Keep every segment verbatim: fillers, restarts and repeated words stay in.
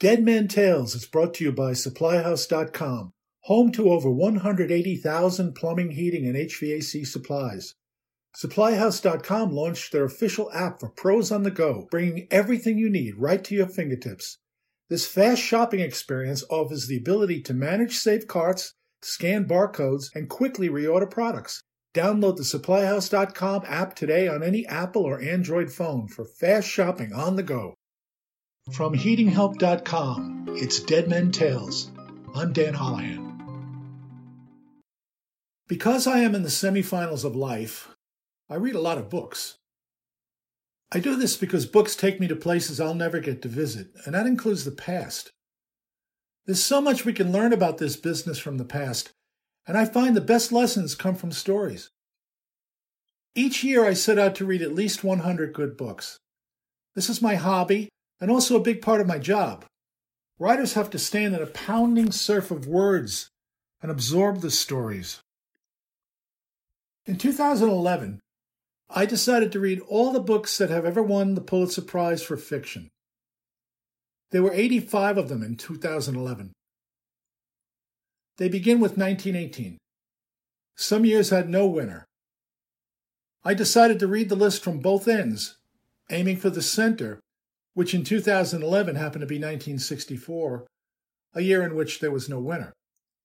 Dead Man Tales is brought to you by Supply House dot com, home to over one hundred eighty thousand plumbing, heating, and H V A C supplies. Supply House dot com launched their official app for pros on the go, bringing everything you need right to your fingertips. This fast shopping experience offers the ability to manage safe carts, scan barcodes, and quickly reorder products. Download the Supply House dot com app today on any Apple or Android phone for fast shopping on the go. From Heating Help dot com, it's Dead Men Tales. I'm Dan Holohan. Because I am in the semifinals of life, I read a lot of books. I do this because books take me to places I'll never get to visit, and that includes the past. There's so much we can learn about this business from the past, and I find the best lessons come from stories. Each year I set out to read at least one hundred good books. This is my hobby, and also a big part of my job. Writers have to stand in a pounding surf of words and absorb the stories. In two thousand eleven, I decided to read all the books that have ever won the Pulitzer Prize for fiction. There were eighty-five of them in two thousand eleven. They begin with nineteen eighteen. Some years had no winner. I decided to read the list from both ends, aiming for the center, which in two thousand eleven happened to be nineteen sixty-four, a year in which there was no winner.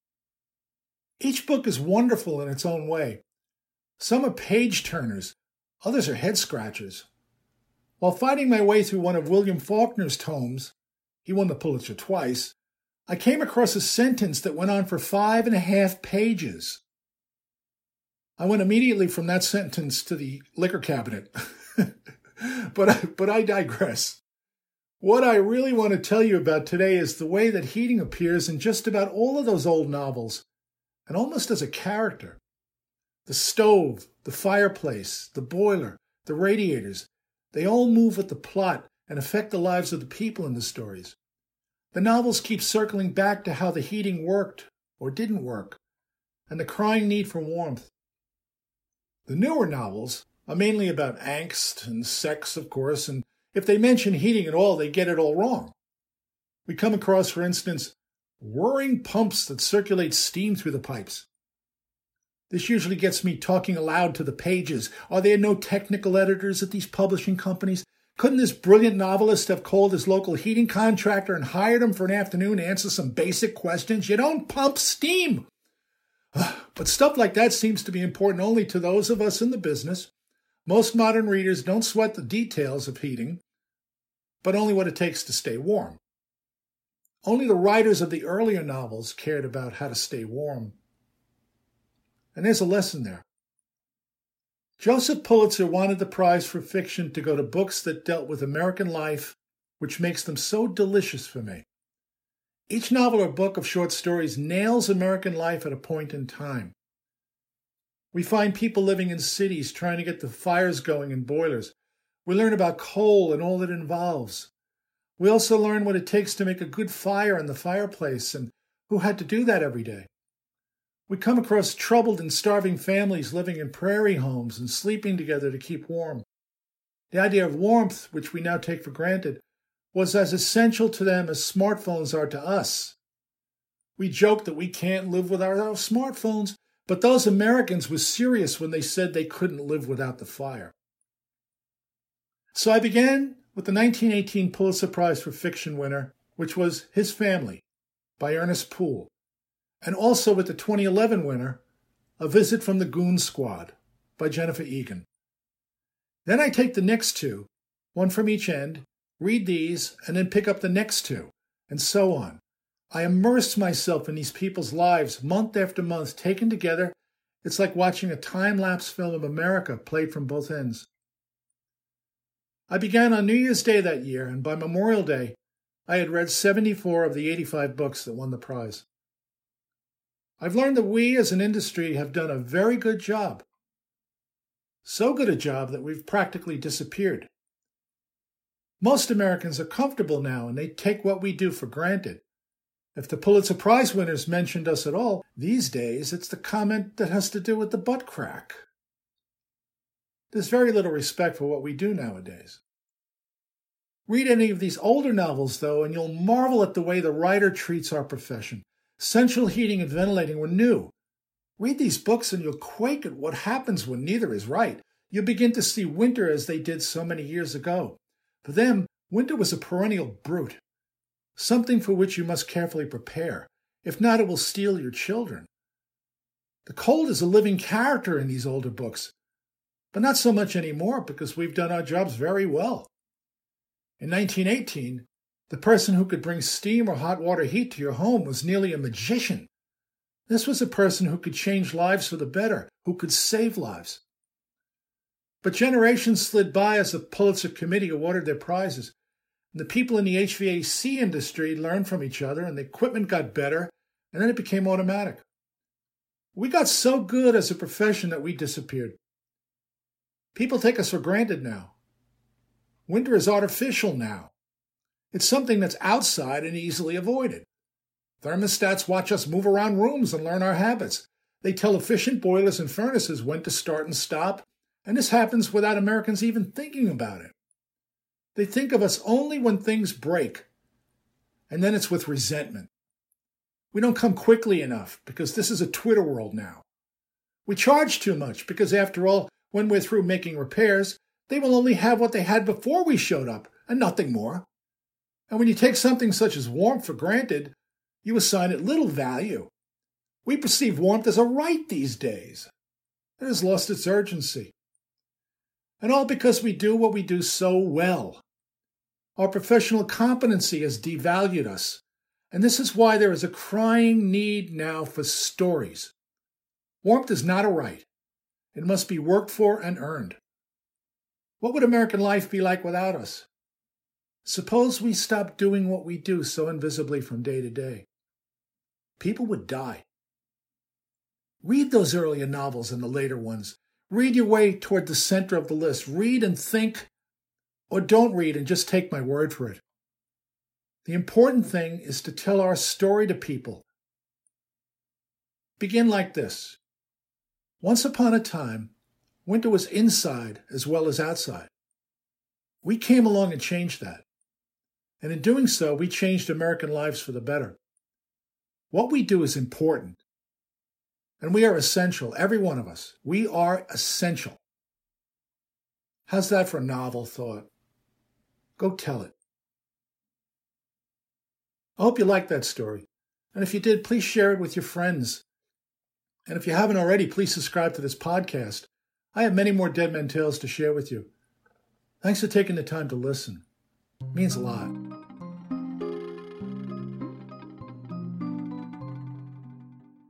Each book is wonderful in its own way. Some are page-turners, others are head-scratchers. While fighting my way through one of William Faulkner's tomes, he won the Pulitzer twice, I came across a sentence that went on for five and a half pages. I went immediately from that sentence to the liquor cabinet. but, I, but I digress. What I really want to tell you about today is the way that heating appears in just about all of those old novels, and almost as a character. The stove, the fireplace, the boiler, the radiators, they all move with the plot and affect the lives of the people in the stories. The novels keep circling back to how the heating worked or didn't work, and the crying need for warmth. The newer novels are mainly about angst and sex, of course, and if they mention heating at all, they get it all wrong. We come across, for instance, whirring pumps that circulate steam through the pipes. This usually gets me talking aloud to the pages. Are there no technical editors at these publishing companies? Couldn't this brilliant novelist have called his local heating contractor and hired him for an afternoon to answer some basic questions? You don't pump steam! But stuff like that seems to be important only to those of us in the business. Most modern readers don't sweat the details of heating, but only what it takes to stay warm. Only the writers of the earlier novels cared about how to stay warm. And there's a lesson there. Joseph Pulitzer wanted the prize for fiction to go to books that dealt with American life, which makes them so delicious for me. Each novel or book of short stories nails American life at a point in time. We find people living in cities trying to get the fires going in boilers. We learn about coal and all it involves. We also learn what it takes to make a good fire in the fireplace and who had to do that every day. We come across troubled and starving families living in prairie homes and sleeping together to keep warm. The idea of warmth, which we now take for granted, was as essential to them as smartphones are to us. We joke that we can't live without our smartphones, but those Americans were serious when they said they couldn't live without the fire. So I began with the nineteen eighteen Pulitzer Prize for Fiction winner, which was His Family by Ernest Poole, and also with the twenty eleven winner, A Visit from the Goon Squad by Jennifer Egan. Then I take the next two, one from each end, read these, and then pick up the next two, and so on. I immerse myself in these people's lives month after month, taken together. It's like watching a time-lapse film of America played from both ends. I began on New Year's Day that year, and by Memorial Day, I had read seventy-four of the eighty-five books that won the prize. I've learned that we as an industry have done a very good job. So good a job that we've practically disappeared. Most Americans are comfortable now, and they take what we do for granted. If the Pulitzer Prize winners mentioned us at all, these days it's the comment that has to do with the butt crack. There's very little respect for what we do nowadays. Read any of these older novels, though, and you'll marvel at the way the writer treats our profession. Central heating and ventilating were new. Read these books and you'll quake at what happens when neither is right. You'll begin to see winter as they did so many years ago. For them, winter was a perennial brute, something for which you must carefully prepare. If not, it will steal your children. The cold is a living character in these older books, but not so much anymore because we've done our jobs very well. In nineteen eighteen, the person who could bring steam or hot water heat to your home was nearly a magician. This was a person who could change lives for the better, who could save lives. But generations slid by as the Pulitzer Committee awarded their prizes. And the people in the H V A C industry learned from each other, and the equipment got better, and then it became automatic. We got so good as a profession that we disappeared. People take us for granted now. Winter is artificial now. It's something that's outside and easily avoided. Thermostats watch us move around rooms and learn our habits. They tell efficient boilers and furnaces when to start and stop, and this happens without Americans even thinking about it. They think of us only when things break, and then it's with resentment. We don't come quickly enough because this is a Twitter world now. We charge too much because, after all, when we're through making repairs, they will only have what they had before we showed up and nothing more. And when you take something such as warmth for granted, you assign it little value. We perceive warmth as a right these days. It has lost its urgency. And all because we do what we do so well. Our professional competency has devalued us, and this is why there is a crying need now for stories. Warmth is not a right. It must be worked for and earned. What would American life be like without us? Suppose we stopped doing what we do so invisibly from day to day. People would die. Read those earlier novels and the later ones. Read your way toward the center of the list. Read and think, or don't read and just take my word for it. The important thing is to tell our story to people. Begin like this. Once upon a time, winter was inside as well as outside. We came along and changed that. And in doing so, we changed American lives for the better. What we do is important. And we are essential, every one of us. We are essential. How's that for a novel thought? Go tell it. I hope you liked that story. And if you did, please share it with your friends. And if you haven't already, please subscribe to this podcast. I have many more Dead Men Tales to share with you. Thanks for taking the time to listen. It means a lot.